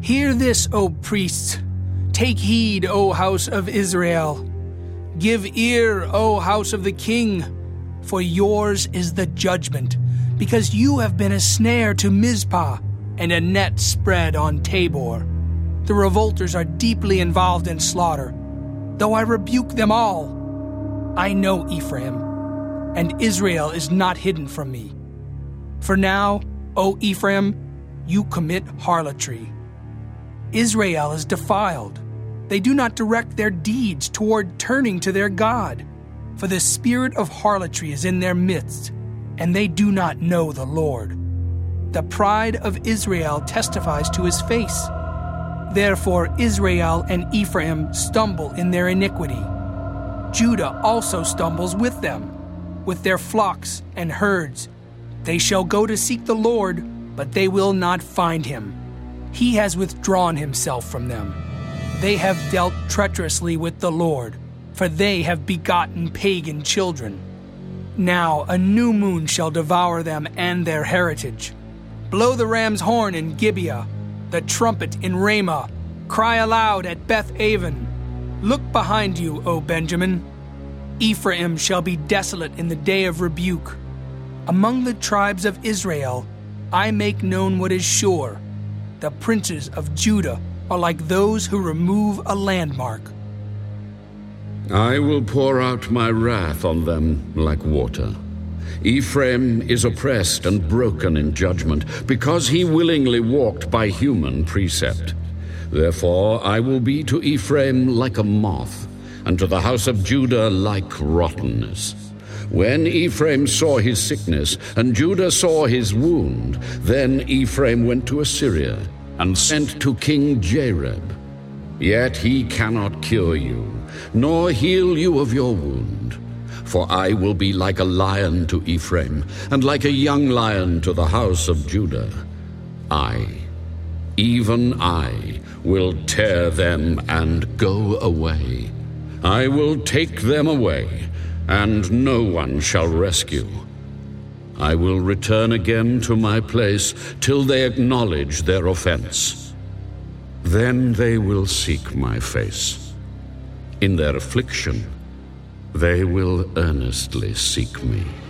Hear this, O priests. Take heed, O house of Israel. Give ear, O house of the king, for yours is the judgment, because you have been a snare to Mizpah and a net spread on Tabor. The revolters are deeply involved in slaughter, though I rebuke them all. I know Ephraim, and Israel is not hidden from me. For now, O Ephraim, you commit harlotry. Israel is defiled. They do not direct their deeds toward turning to their God, for the spirit of harlotry is in their midst, and they do not know the Lord. The pride of Israel testifies to his face. Therefore Israel and Ephraim stumble in their iniquity. Judah also stumbles with them, with their flocks and herds. They shall go to seek the Lord, but they will not find him. He has withdrawn himself from them. They have dealt treacherously with the Lord, for they have begotten pagan children. Now a new moon shall devour them and their heritage. Blow the ram's horn in Gibeah, the trumpet in Ramah. Cry aloud at Beth-aven. Look behind you, O Benjamin. Ephraim shall be desolate in the day of rebuke. Among the tribes of Israel, I make known what is sure. The princes of Judah are like those who remove a landmark. I will pour out my wrath on them like water. Ephraim is oppressed and broken in judgment, because he willingly walked by human precept. Therefore I will be to Ephraim like a moth, and to the house of Judah like rottenness. When Ephraim saw his sickness, and Judah saw his wound, then Ephraim went to Assyria, and sent to King Jareb. Yet he cannot cure you, nor heal you of your wound. For I will be like a lion to Ephraim, and like a young lion to the house of Judah. I, even I, will tear them and go away. I will take them away, and no one shall rescue. I will return again to my place till they acknowledge their offense. Then they will seek my face. In their affliction, they will earnestly seek me.